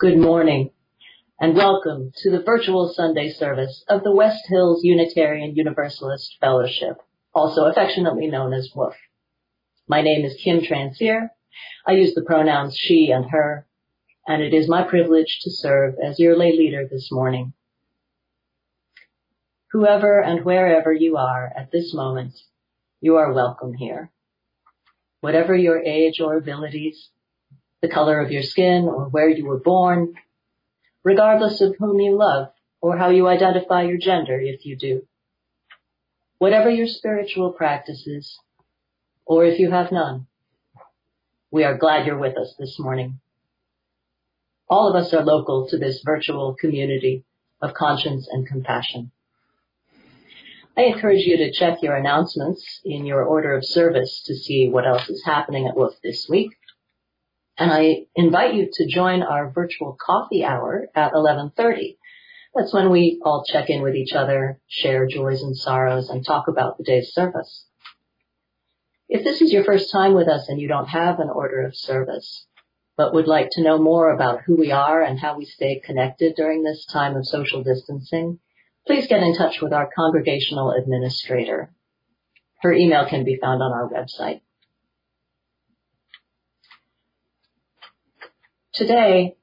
Good morning, and welcome to the virtual Sunday service of the West Hills Unitarian Universalist Fellowship, also affectionately known as WOOF. My name is Kim Transier. I use the pronouns she and her, and it is my privilege to serve as your lay leader this morning. Whoever and wherever you are at this moment, you are welcome here. Whatever your age or abilities, the color of your skin or where you were born, regardless of whom you love or how you identify your gender if you do. Whatever your spiritual practices, or if you have none, we are glad you're with us this morning. All of us are local to this virtual community of conscience and compassion. I encourage you to check your announcements in your order of service to see what else is happening at WOOF this week. And I invite you to join our virtual coffee hour at 11:30. That's when we all check in with each other, share joys and sorrows, and talk about the day's service. If this is your first time with us and you don't have an order of service, but would like to know more about who we are and how we stay connected during this time of social distancing, please get in touch with our congregational administrator. Her email can be found on our website. Today,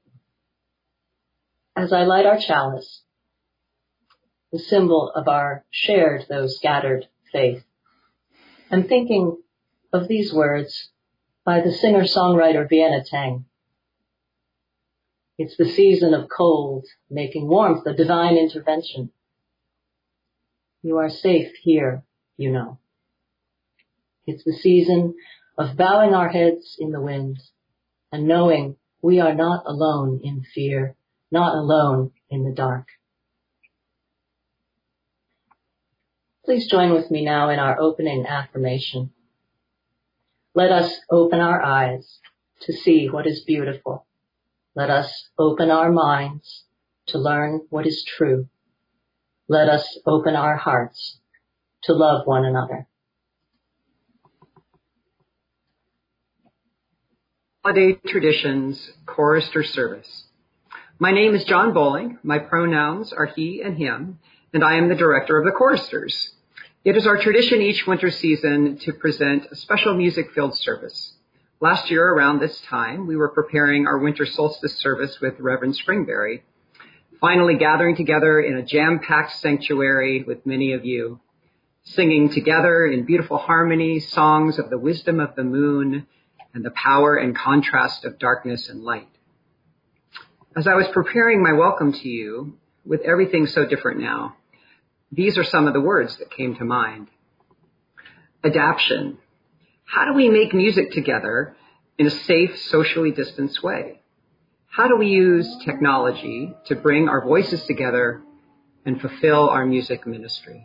as I light our chalice, the symbol of our shared though scattered faith, I'm thinking of these words by the singer-songwriter Vienna Teng. It's the season of cold, making warmth a divine intervention. You are safe here, you know. It's the season of bowing our heads in the wind and knowing we are not alone in fear, not alone in the dark. Please join with me now in our opening affirmation. Let us open our eyes to see what is beautiful. Let us open our minds to learn what is true. Let us open our hearts to love one another. Holiday Traditions Chorister Service. My name is John Bowling. My pronouns are he and him, and I am the director of the choristers. It is our tradition each winter season to present a special music-filled service. Last year, around this time, we were preparing our winter solstice service with Reverend Springberry, finally gathering together in a jam-packed sanctuary with many of you, singing together in beautiful harmony songs of the wisdom of the moon and the power and contrast of darkness and light. As I was preparing my welcome to you, with everything so different now, these are some of the words that came to mind. Adaption. How do we make music together in a safe, socially distanced way? How do we use technology to bring our voices together and fulfill our music ministry?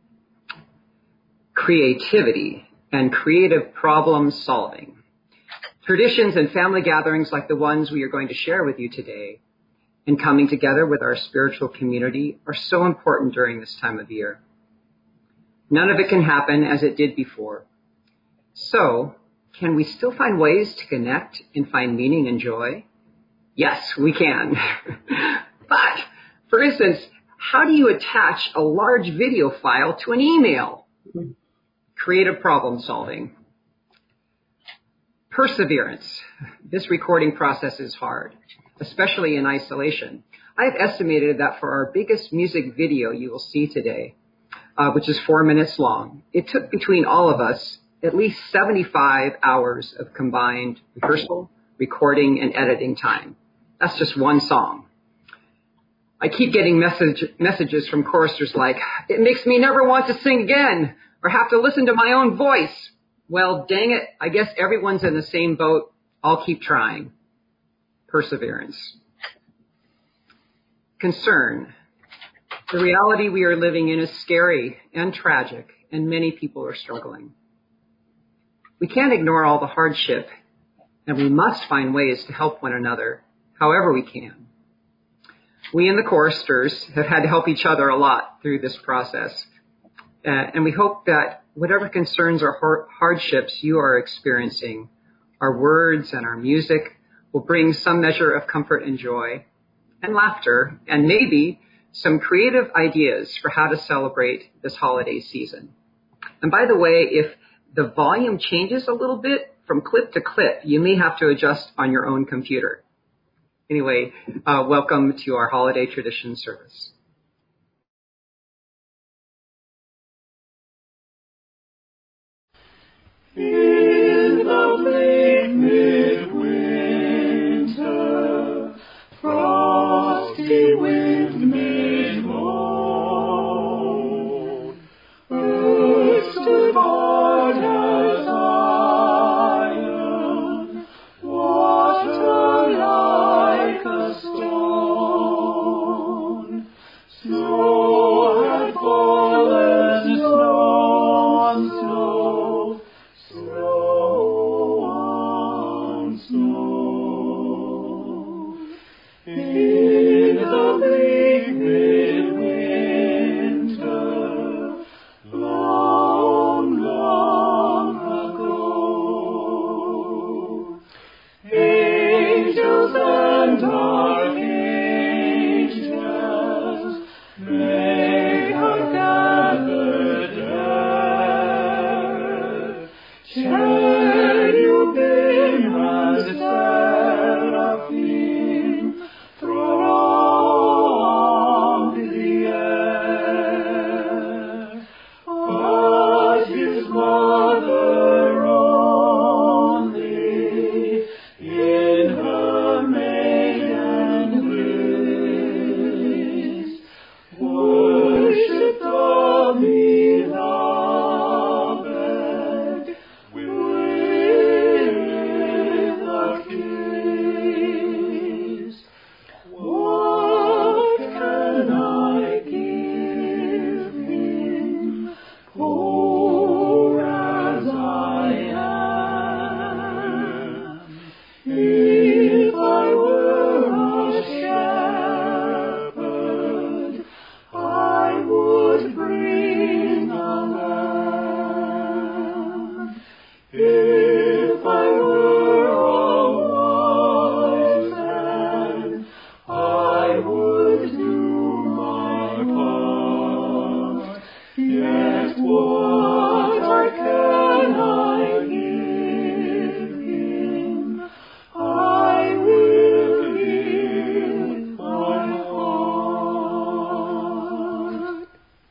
Creativity and creative problem solving. Traditions and family gatherings like the ones we are going to share with you today and coming together with our spiritual community are so important during this time of year. None of it can happen as it did before. So, can we still find ways to connect and find meaning and joy? Yes, we can. But, for instance, how do you attach a large video file to an email? Creative problem solving. Perseverance. This recording process is hard, especially in isolation. I have estimated that for our biggest music video you will see today, which is 4 minutes long, it took between all of us at least 75 hours of combined rehearsal, recording, and editing time. That's just one song. I keep getting messages from choristers like, it makes me never want to sing again or have to listen to my own voice. Well, dang it, I guess everyone's in the same boat. I'll keep trying. Perseverance. Concern. The reality we are living in is scary and tragic, and many people are struggling. We can't ignore all the hardship, and we must find ways to help one another however we can. We in the choristers have had to help each other a lot through this process, and we hope that whatever concerns or hardships you are experiencing, our words and our music will bring some measure of comfort and joy and laughter and maybe some creative ideas for how to celebrate this holiday season. And by the way, if the volume changes a little bit from clip to clip, you may have to adjust on your own computer. Anyway, welcome to our holiday tradition service. In the bleak midwinter, frosty wind made moan, earth stood hard as iron, water like a stone. Snow had fallen, snow on snow, snow on snow. In the bleak midwinter, long, long ago, angels and archangels may have gathered there. Cherubim and seraphim thronged the air, but his mother only in her maiden grace worshiped the beloved with a kiss. What can I give him, poor as I am? If I were a shepherd, I would bring a lamb. If I were a wise man, I would do my part. Yet what can I give him? I will give my heart.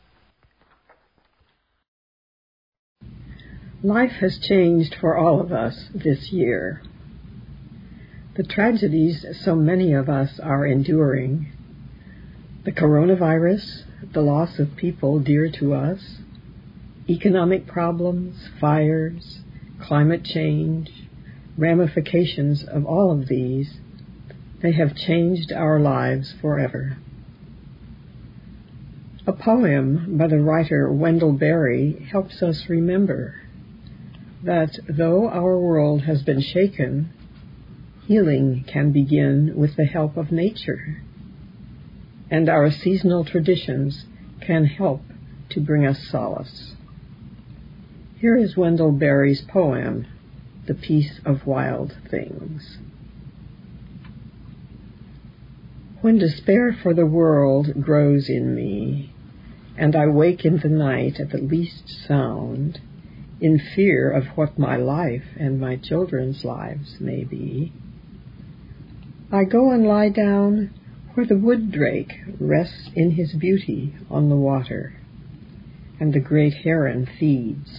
Life has changed for all of us this year. The tragedies so many of us are enduring, the coronavirus, the loss of people dear to us, economic problems, fires, climate change, ramifications of all of these, they have changed our lives forever. A poem by the writer Wendell Berry helps us remember that though our world has been shaken, healing can begin with the help of nature, and our seasonal traditions can help to bring us solace. Here is Wendell Berry's poem, The Peace of Wild Things. When despair for the world grows in me, and I wake in the night at the least sound, in fear of what my life and my children's lives may be, I go and lie down where the wood drake rests in his beauty on the water, and the great heron feeds.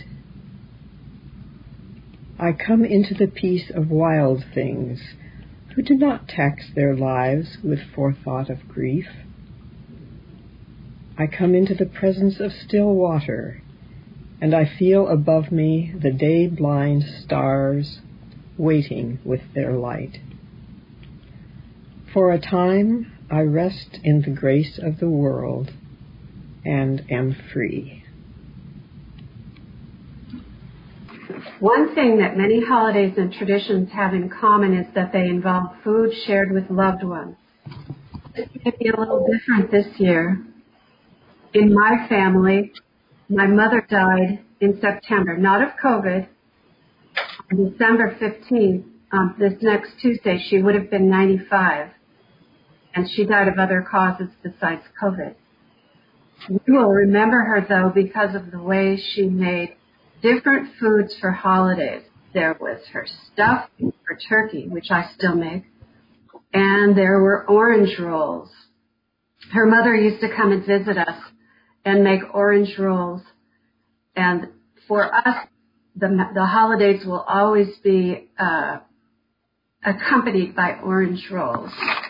I come into the peace of wild things, who do not tax their lives with forethought of grief. I come into the presence of still water, and I feel above me the day-blind stars waiting with their light. For a time I rest in the grace of the world and am free. One thing that many holidays and traditions have in common is that they involve food shared with loved ones. This may be a little different this year. In my family, my mother died in September, not of COVID, on December 15th this next Tuesday, she would have been 95, and she died of other causes besides COVID. We will remember her, though, because of the way she made different foods for holidays. There was her stuffing for turkey, which I still make, and there were orange rolls. Her mother used to come and visit us and make orange rolls, and for us, the holidays will always be accompanied by orange rolls.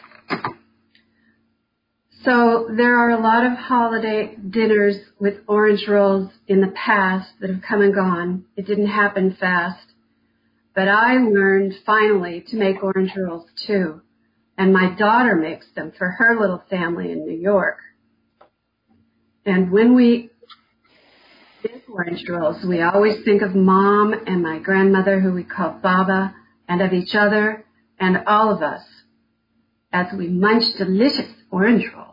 So there are a lot of holiday dinners with orange rolls in the past that have come and gone. It didn't happen fast. But I learned finally to make orange rolls too. And my daughter makes them for her little family in New York. And when we make orange rolls, we always think of Mom and my grandmother, who we call Baba, and of each other and all of us as we munch delicious orange rolls.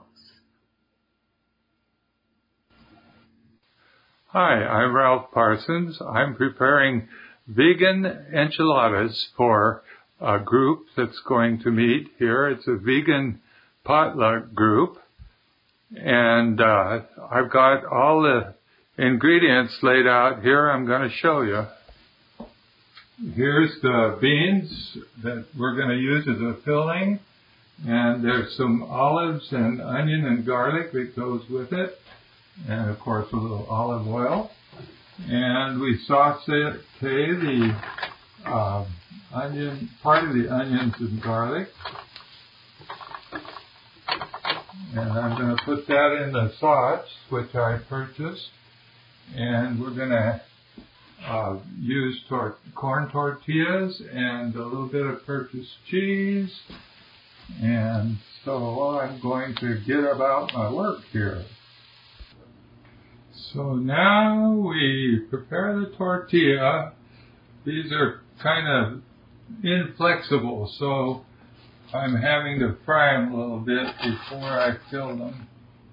Hi, I'm Ralph Parsons. I'm preparing vegan enchiladas for a group that's going to meet here. It's a vegan potluck group. And I've got all the ingredients laid out here. I'm going to show you. Here's the beans that we're going to use as a filling. And there's some olives and onion and garlic that goes with it. And, of course, a little olive oil. And we saute the part of the onions and garlic. And I'm going to put that in the sauce, which I purchased. And we're going to use corn tortillas and a little bit of purchased cheese. And so I'm going to get about my work here. So now we prepare the tortilla. These are kind of inflexible, so I'm having to fry them a little bit before I fill them.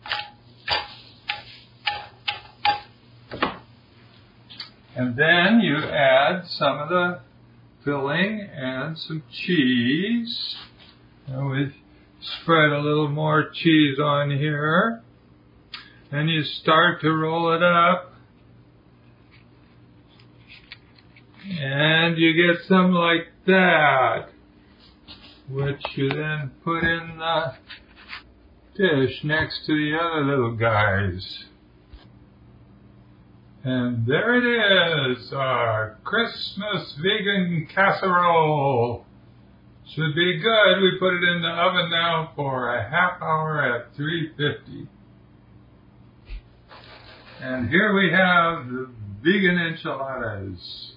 And then you add some of the filling and some cheese. And we spread a little more cheese on here. And you start to roll it up. And you get some like that, which you then put in the dish next to the other little guys. And there it is, our Christmas vegan casserole. Should be good. We put it in the oven now for a half hour at 350. And here we have the vegan enchiladas.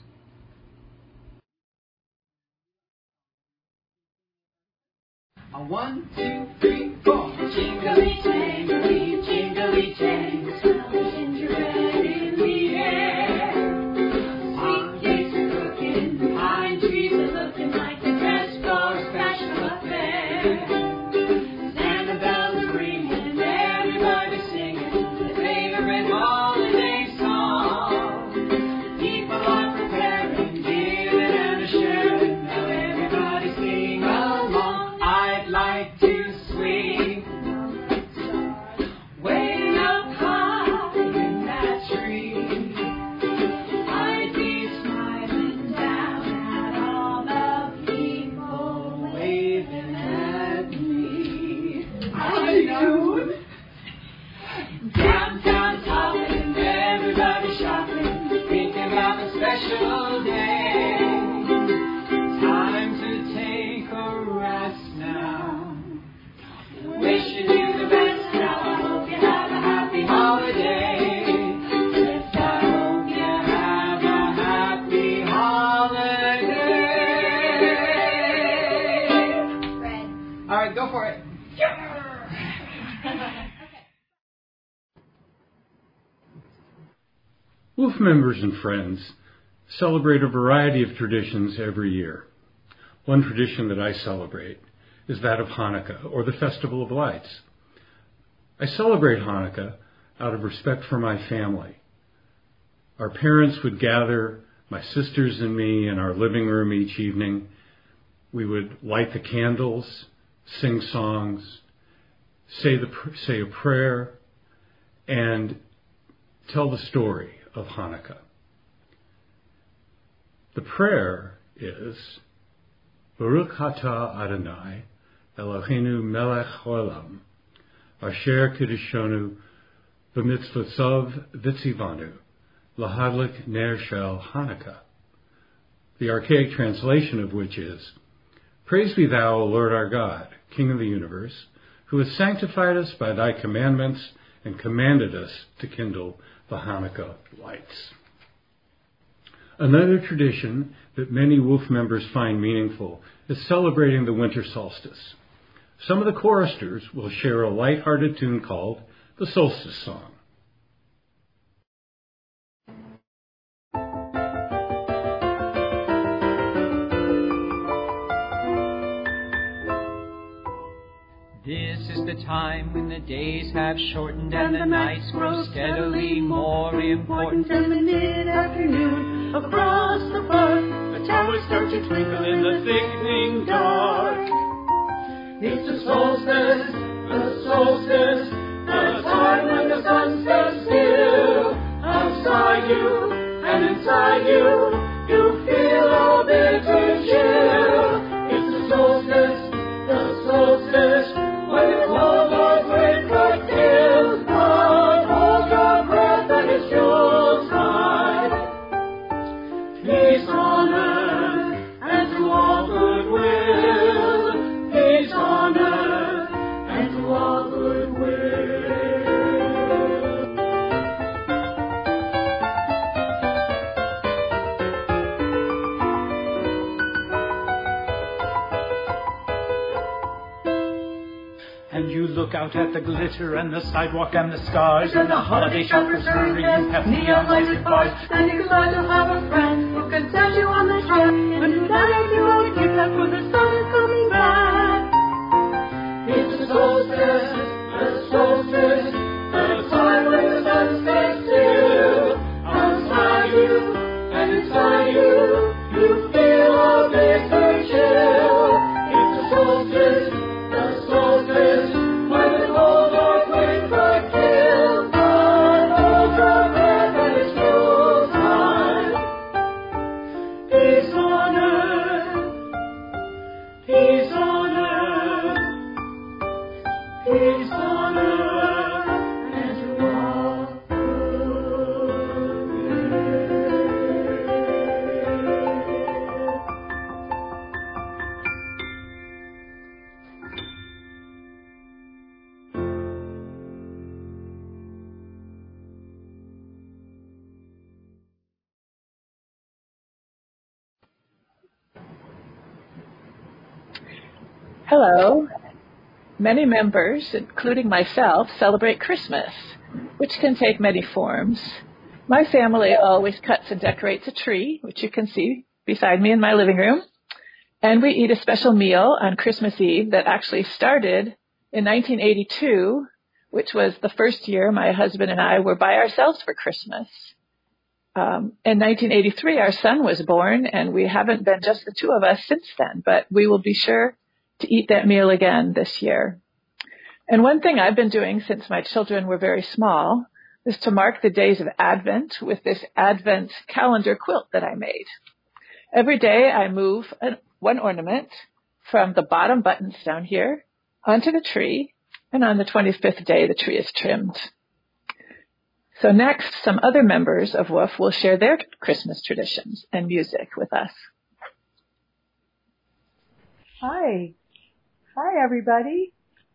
A 1, 2, 3, 4. Jingly jangly, jingly jang. Smell the gingerbread in the air. Sweet cakes are cooking, pine trees are looking like they're dressed for a special affair. Santa bells are ringing, everybody's singing their favorite holiday song. People are preparing, giving and a sharing. Now everybody sing along. I'd like to swing way up high in that tree. I'd be smiling down at all the people waving at me. I know. Downtown hopping, everybody shopping, thinking about a special day. Time to take a rest now. Wishing you the best now. I hope you have a happy holiday. Yes, I hope you have a happy holiday. Red. All right, go for it. Wolf members and friends celebrate a variety of traditions every year. One tradition that I celebrate is that of Hanukkah, or the Festival of Lights. I celebrate Hanukkah out of respect for my family. Our parents would gather my sisters and me in our living room each evening. we would light the candles, sing songs, say a prayer, and tell the story of Hanukkah. The prayer is Baruch Atah Adonai Eloheinu melech haolam asher kiddushonu b'mitzvotav v'tzivanu lahadlik ner shel Hanukkah. The archaic translation of which is, Praise be thou, O Lord our God, King of the universe, who has sanctified us by thy commandments and commanded us to kindle the Hanukkah lights. Another tradition that many WOOF members find meaningful is celebrating the winter solstice. Some of the choristers will share a light-hearted tune called the Solstice Song. This is the time when the days have shortened and the nights grow steadily more important. And the mid-afternoon across the park, the towers start to twinkle in the thickening dark. It's the solstice, the time when the sun stands still. Outside you and inside you, you feel a bitter chill. It's the solstice, when the cold Lord waits like hills, but hold your breath and it's your time. Peace on earth and to all goodwill. Peace on earth and to all goodwill. And you look out at the glitter and the sidewalk and the stars, and the holiday shoppers hurry, you have neon lighted bars, and you're glad to have a friend who can set you on the track, and who tells you a gift that for the sun is coming back. It's the solstice, the time when the sun stays still. Outside you and inside you, you feel a bitter chill. It's the solstice, when the cold Lord waits like hills, but hold your breath and it's your time. Peace on earth, peace on earth, peace on earth, and to all goodwill. Hello. Many members, including myself, celebrate Christmas, which can take many forms. My family always cuts and decorates a tree, which you can see beside me in my living room, and we eat a special meal on Christmas Eve that actually started in 1982, which was the first year my husband and I were by ourselves for Christmas. In 1983, our son was born, and we haven't been just the two of us since then, but we will be sure to eat that meal again this year. And one thing I've been doing since my children were very small is to mark the days of Advent with this Advent calendar quilt that I made. Every day I move one ornament from the bottom buttons down here onto the tree, and on the 25th day the tree is trimmed. So next, some other members of WOOF will share their Christmas traditions and music with us. Hi. Hi, everybody.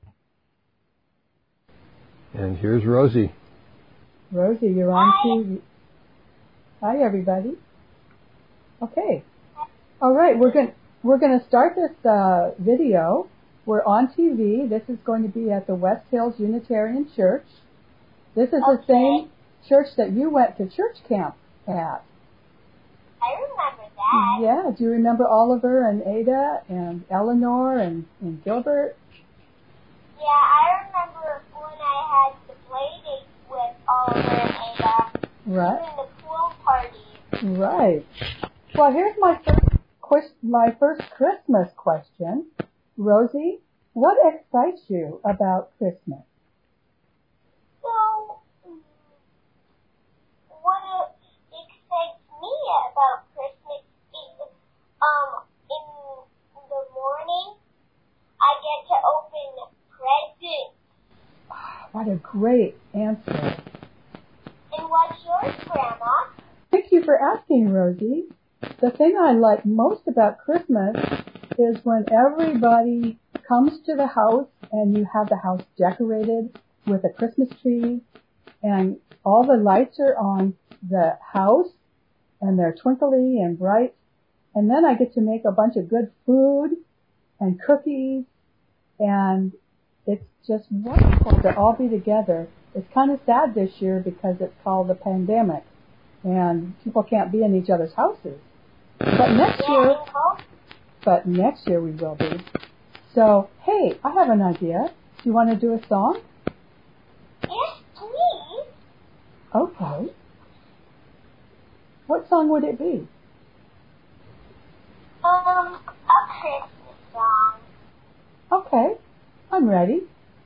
And here's Rosie. Rosie, you're on TV. Hi, everybody. Okay. All right, we're going to start this video. We're on TV. This is going to be at the West Hills Unitarian Church. This is the same church that you went to church camp at. I remember that. Yeah, do you remember Oliver and Ada and Eleanor and Gilbert? Yeah, I remember when I had the play date with Oliver and Ada. Right. Doing the pool party. Right. Well, here's my first my first Christmas question. Rosie, what excites you about Christmas? So, what excites me about Christmas is, in the morning, I get to open presents. What a great answer. And what's yours, Grandma? Thank you for asking, Rosie. The thing I like most about Christmas is when everybody comes to the house and you have the house decorated with a Christmas tree and all the lights are on the house and they're twinkly and bright. And then I get to make a bunch of good food and cookies, and it's just wonderful to all be together. It's kind of sad this year because it's called the pandemic and people can't be in each other's houses. But next year we will be. So, hey, I have an idea. Do you want to do a song? Yes, please. Okay. What song would it be? A Christmas song. Okay, I'm ready.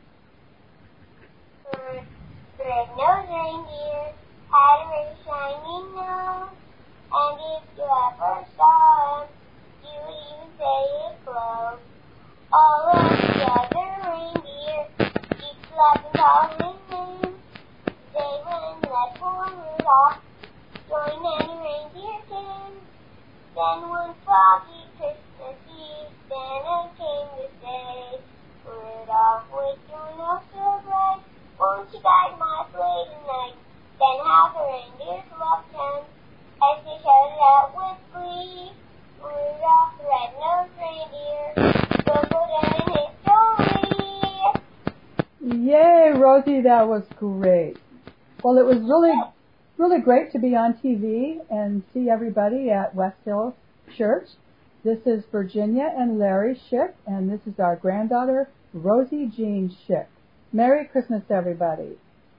Red-nosed reindeer had a very shiny nose, and if you ever saw him, you would even say it glows. All of the other reindeer, each laughing, calling his name. They went and let poor Rudolph join any reindeer came. Then one foggy Christmas Eve, Santa came to say, Rudolph, with your nose so bright, won't you guide my sleigh tonight? Then how the reindeers loved him as they shouted out with glee, Rudolph the red-nosed reindeer will go down in history. Yay, Rosie, that was great. Well, it was really great to be on TV and see everybody at West Hill Church. This is Virginia and Larry Schick, and this is our granddaughter, Rosie Jean Schick. Merry Christmas, everybody.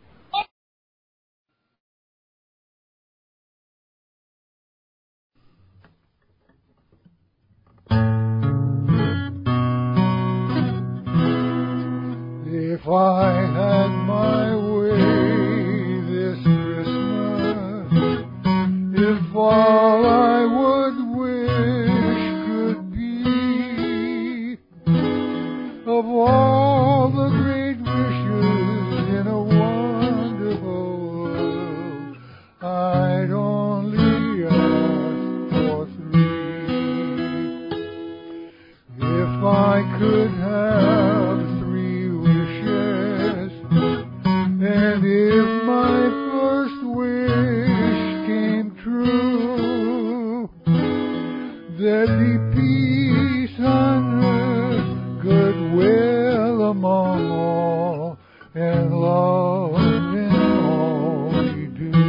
If I had my way this Christmas, if all I would wish could be of all the great wishes in a wonderful world, I'd only ask for 3. If I could have 3 wishes, and if my first wish came true, there'd be peace on earth, goodwill among all, and love in all we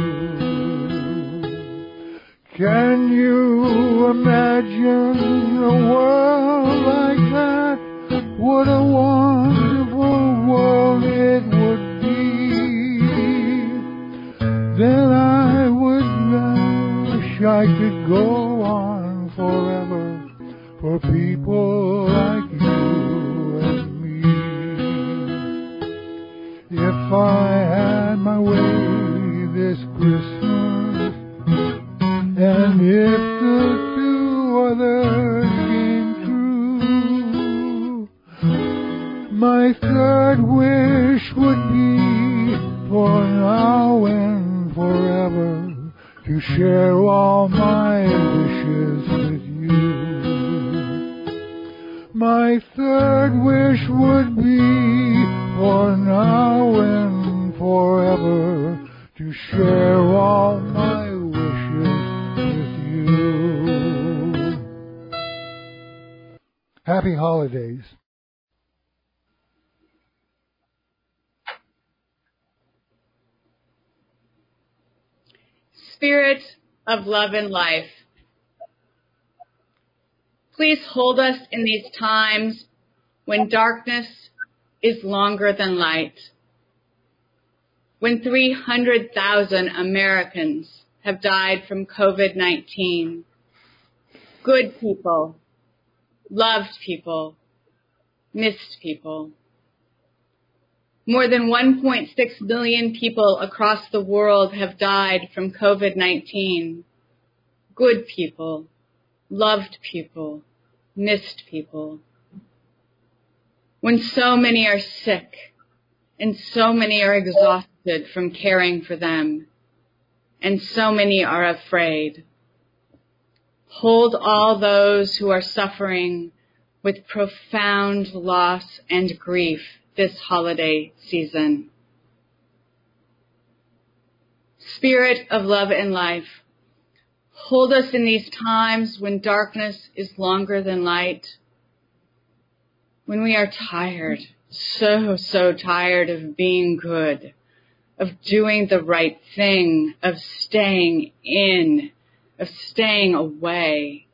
do. Can you imagine a world like that? What a wonderful world it would be. Then I would wish I could go on forever for people like you and me. If I had my way this Christmas, and if the 2 others came true, my 3rd wish would be for now and forever to share all my wishes with you. My 3rd wish would be for now and forever to share all my wishes with you. Happy holidays. Spirit of love and life, please hold us in these times when darkness is longer than light, when 300,000 Americans have died from COVID-19, good people, loved people, missed people. More than 1.6 million people across the world have died from COVID-19. Good people, loved people, missed people. When so many are sick and so many are exhausted from caring for them, and so many are afraid, hold all those who are suffering with profound loss and grief this holiday season. Spirit of love and life, hold us in these times when darkness is longer than light, when we are tired, so tired of being good, of doing the right thing, of staying in, of staying away.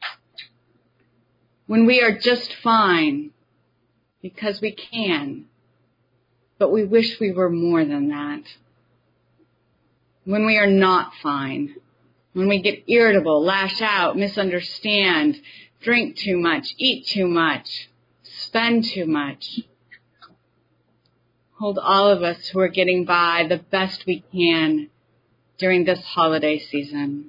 When we are just fine because we can, but we wish we were more than that. When we are not fine, when we get irritable, lash out, misunderstand, drink too much, eat too much, spend too much. Hold all of us who are getting by the best we can during this holiday season.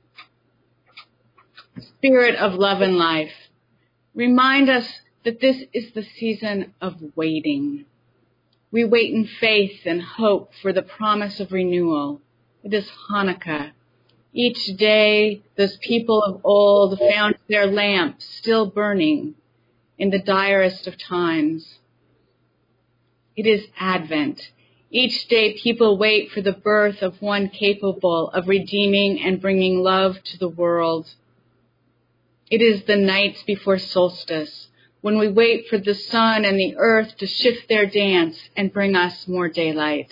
Spirit of love and life, remind us that this is the season of waiting. We wait in faith and hope for the promise of renewal. It is Hanukkah. Each day, those people of old found their lamps still burning in the direst of times. It is Advent. Each day, people wait for the birth of one capable of redeeming and bringing love to the world. It is the nights before solstice, when we wait for the sun and the earth to shift their dance and bring us more daylight.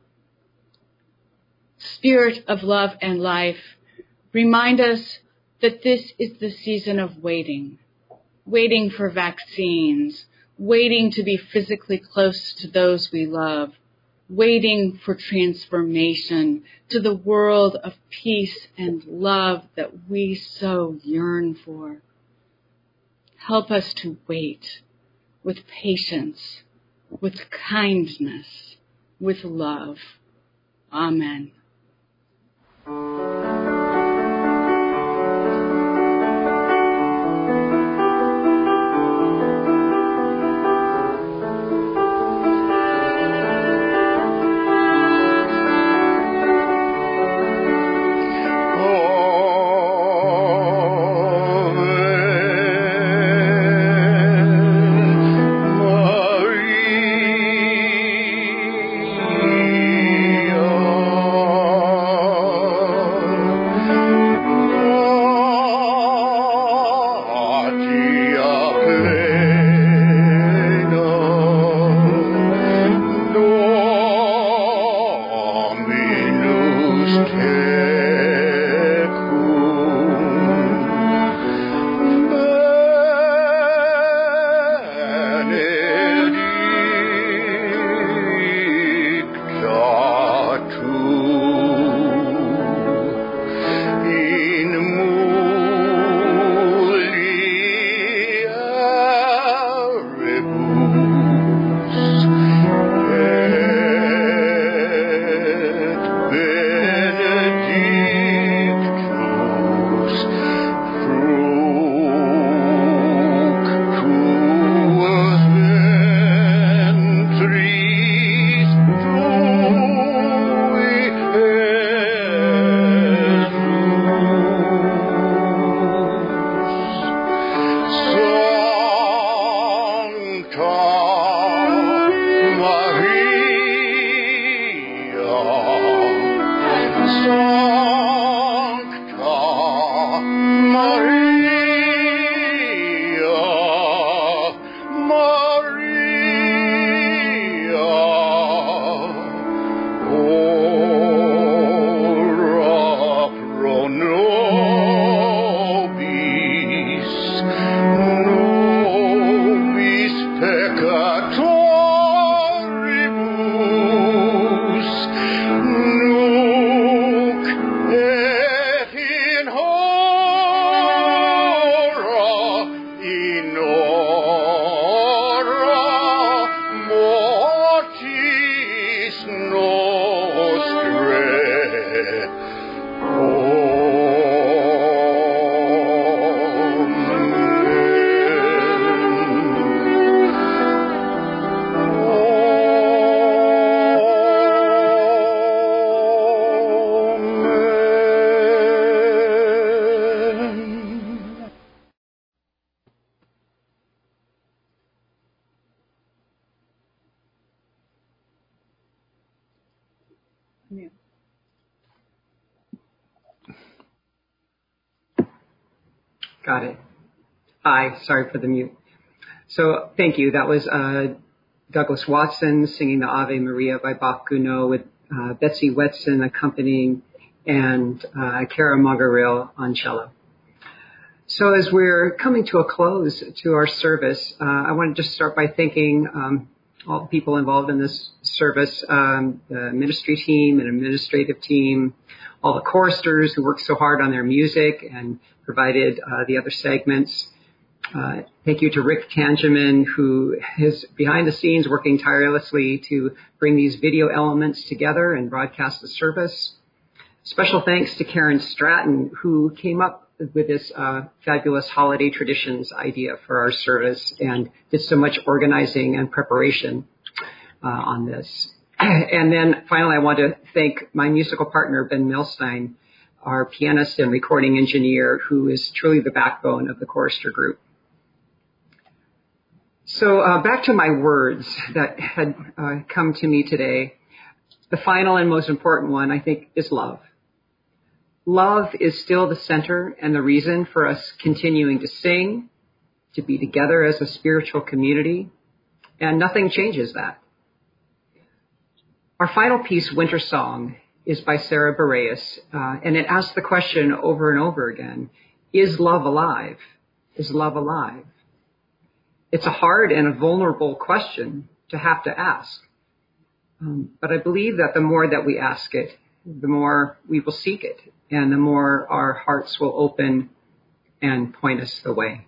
Spirit of love and life, remind us that this is the season of waiting, waiting for vaccines, waiting to be physically close to those we love, waiting for transformation to the world of peace and love that we so yearn for. Help us to wait with patience, with kindness, with love. Amen. Salvatis Nostrae. Got it. Hi, sorry for the mute. So thank you. That was Douglas Watson singing the Ave Maria by Bach Gounod with Betsy Wetson accompanying and Cara Magaril on cello. So as we're coming to a close to our service, I want to just start by thanking all the people involved in this service, the ministry team and administrative team, all the choristers who worked so hard on their music and provided the other segments. Thank you to Rick Tangeman, who is behind the scenes working tirelessly to bring these video elements together and broadcast the service. Special thanks to Karen Stratton, who came up with this fabulous holiday traditions idea for our service and did so much organizing and preparation on this. And then finally, I want to thank my musical partner, Ben Milstein, our pianist and recording engineer, who is truly the backbone of the chorister group. So back to my words that had come to me today. The final and most important one, I think, is love. Love is still the center and the reason for us continuing to sing, to be together as a spiritual community, and nothing changes that. Our final piece, Winter Song, is by Sarah Bareilles, and it asks the question over and over again, is love alive? Is love alive? It's a hard and a vulnerable question to have to ask. But I believe that the more that we ask it, the more we will seek it, and the more our hearts will open and point us the way.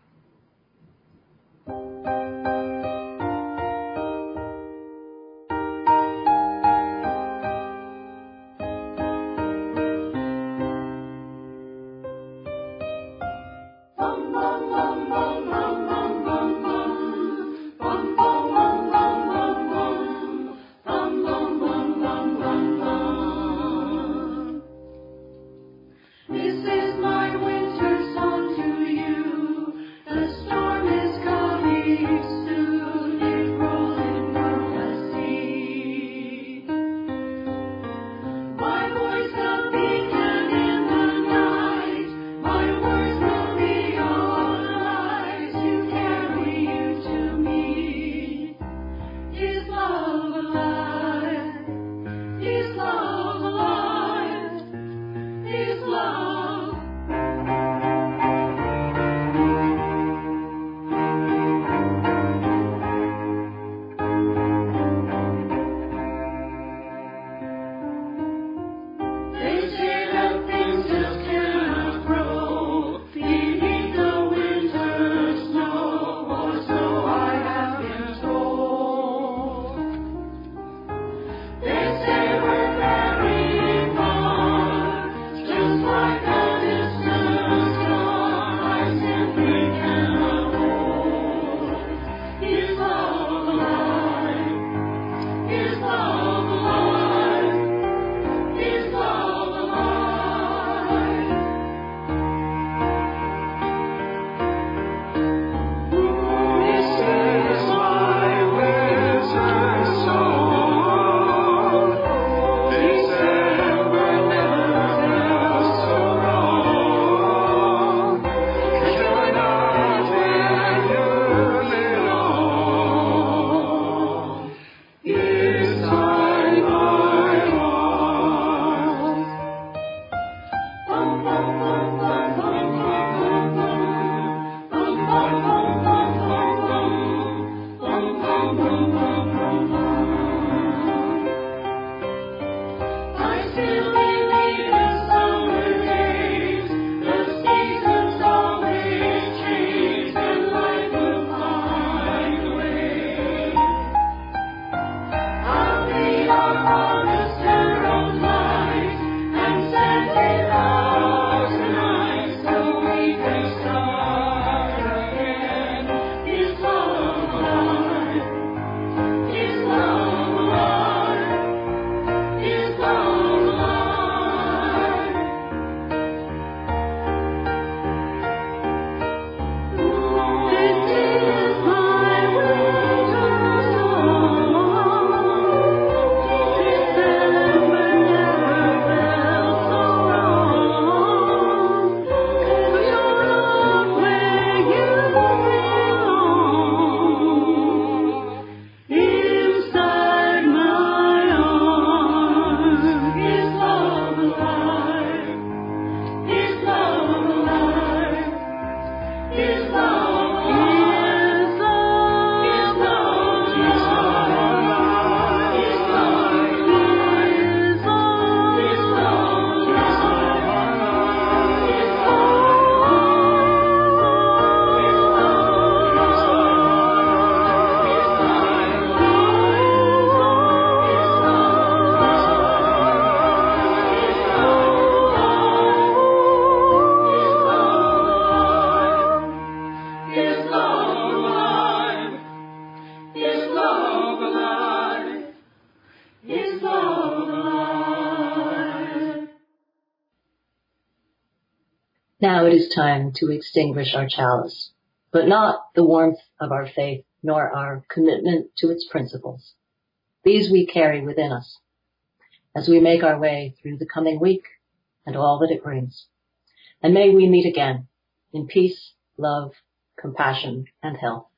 Is Now it is time to extinguish our chalice, but not the warmth of our faith, nor our commitment to its principles. These we carry within us as we make our way through the coming week and all that it brings. And may we meet again in peace, love, compassion, and health.